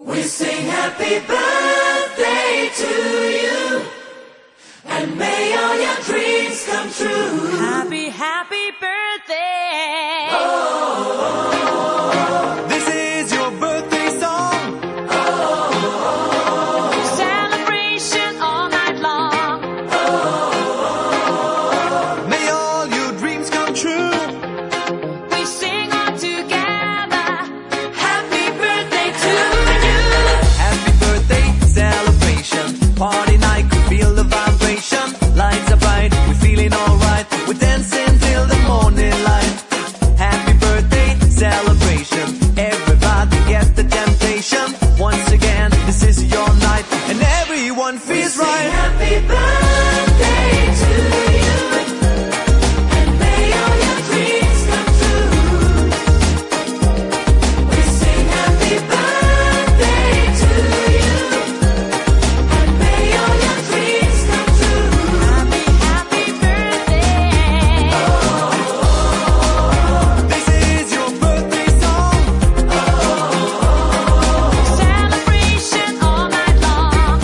We sing happy birthday to you, and may all your dreams come true. Happy, happy birthday. This is your birthday song. Celebration all night long. May all your dreams come true. We sing all together. Happy birthday to you. Happy birthday celebration. Party night, could feel the vibration. Lights are bright, we're feeling alright. We're dancing till the morning light. Happy birthday celebration. Everybody get the temptation. Once again, this is your night, and everyone feels right. Happy birthday to you, and may all your dreams come true. We sing happy birthday to you, and may all your dreams come true. Happy, happy birthday. This is your birthday song. Celebration all night long.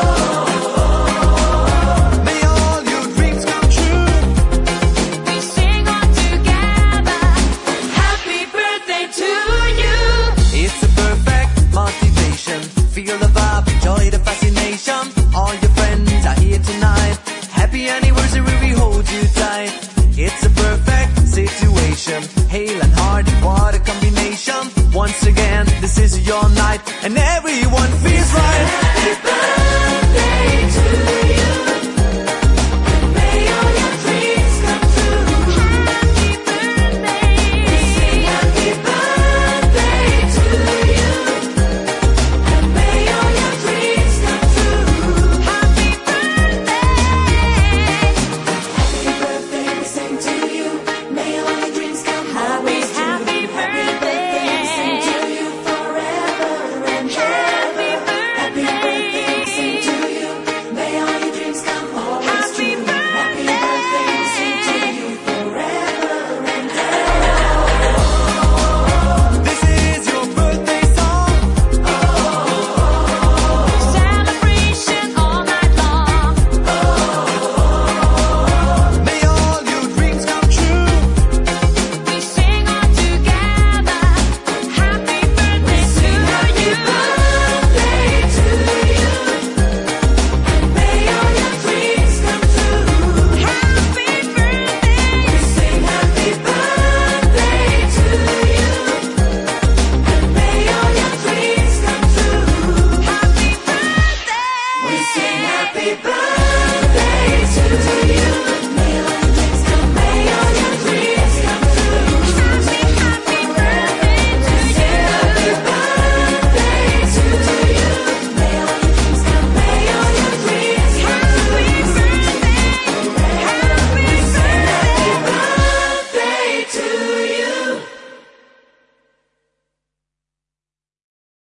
May all your dreams come true. We sing all together. Happy birthday to you. It's a perfect motivation. Feel the vibe, enjoy the fascination. All your friends are here tonight. Happy anniversary, we hold you tight. It's a perfect situation. Hale and Hardy, what a combination. Once again, this is your night, and everyone feels right. Happy birthday